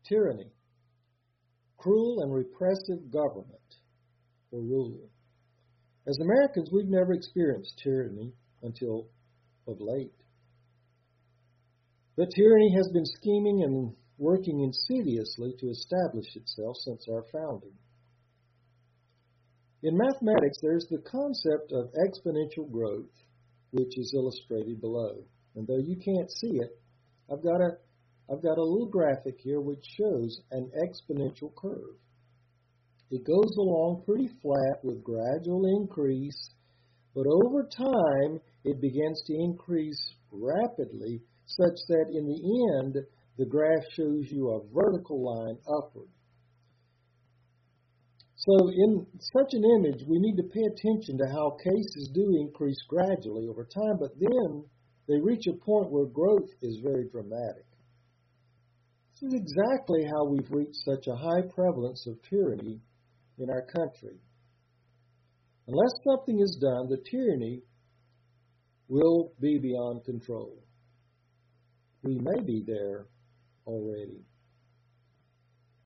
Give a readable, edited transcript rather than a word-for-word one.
Tyranny, cruel and repressive government or rule. As Americans, we've never experienced tyranny until of late. But tyranny has been scheming and working insidiously to establish itself since our founding. In mathematics, there's the concept of exponential growth, which is illustrated below. And though you can't see it, I've got a little graphic here which shows an exponential curve. It goes along pretty flat with gradual increase, but over time it begins to increase rapidly such that in the end the graph shows you a vertical line upward. So in such an image, we need to pay attention to how cases do increase gradually over time, but then they reach a point where growth is very dramatic. This is exactly how we've reached such a high prevalence of tyranny in our country. Unless something is done, the tyranny will be beyond control. We may be there already.